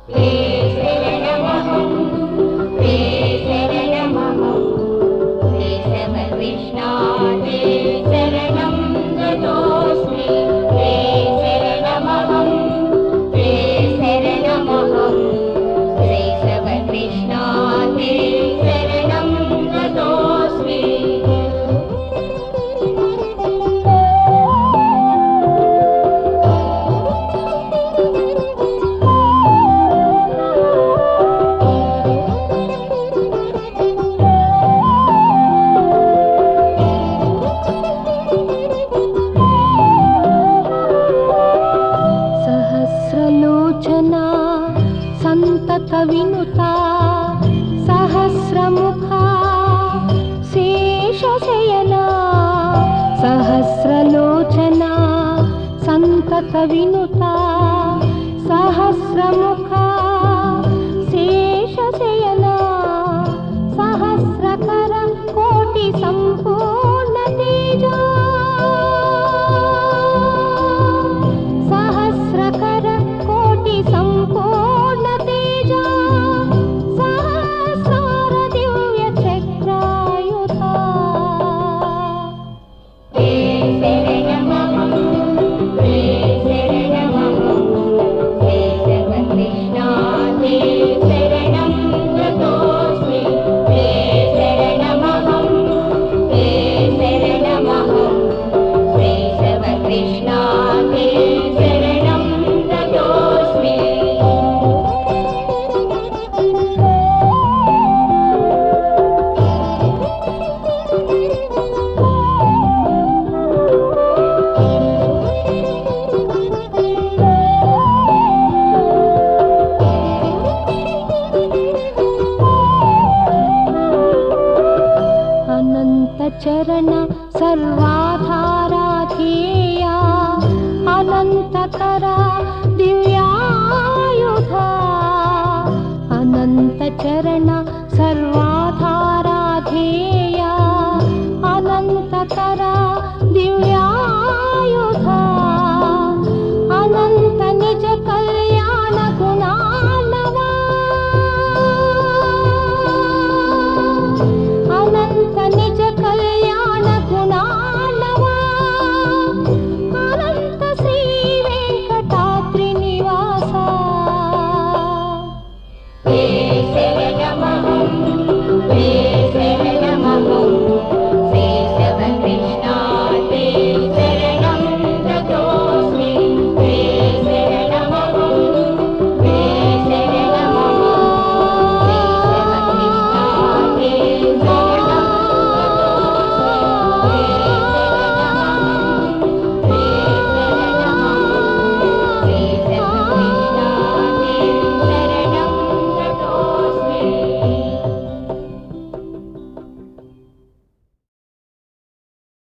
ते शरणमहं ते शरणमहं केशवकृष्णा ते शरणं गतोऽस्मि ते शरणमहं ते शरणमहं केशवकृष्णा ते शरणं गतोऽस्मि सहस्रलोचना संतत विनुता सहस्रमुखा शेषशयना सहस्रलोचना संतत विनुता सहस्रमुखा शेषशयना सहस्रकर कोटि संपूर्ण तेजा सहस्रकर कोटि संपूर्ण तेजा सहस्रार दिव्य चक्रायुधा ते शरणमहं ते शरणमहं केशवकृष्णा ते शरणं गतोऽस्मि ते शरणमहं ते शरणमहं केशवकृष्णा ते शरणं गतोऽस्मि अनंत चरण सर्वाधारा ध्येया अनंतकरा दिव्यायुधा अनंत चरण